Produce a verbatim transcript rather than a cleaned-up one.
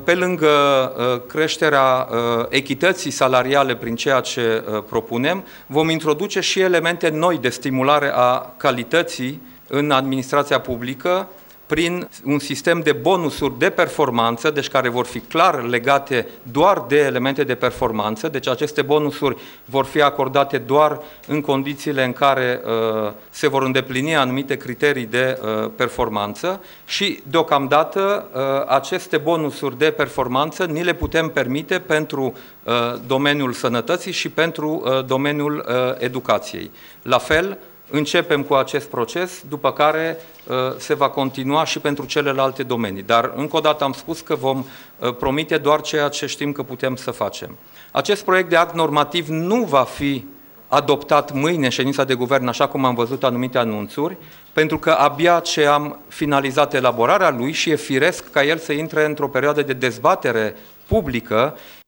Pe lângă creșterea echității salariale prin ceea ce propunem, vom introduce și elemente noi de stimulare a calității în administrația publică, prin un sistem de bonusuri de performanță, deci care vor fi clar legate doar de elemente de performanță, deci aceste bonusuri vor fi acordate doar în condițiile în care uh, se vor îndeplini anumite criterii de uh, performanță și, deocamdată, uh, aceste bonusuri de performanță ni le putem permite pentru uh, domeniul sănătății și pentru uh, domeniul uh, educației. La fel, începem cu acest proces, după care uh, se va continua și pentru celelalte domenii. Dar, încă o dată am spus că vom uh, promite doar ceea ce știm că putem să facem. Acest proiect de act normativ nu va fi adoptat mâine în ședința de guvern, așa cum am văzut anumite anunțuri, pentru că abia ce am finalizat elaborarea lui și e firesc ca el să intre într-o perioadă de dezbatere publică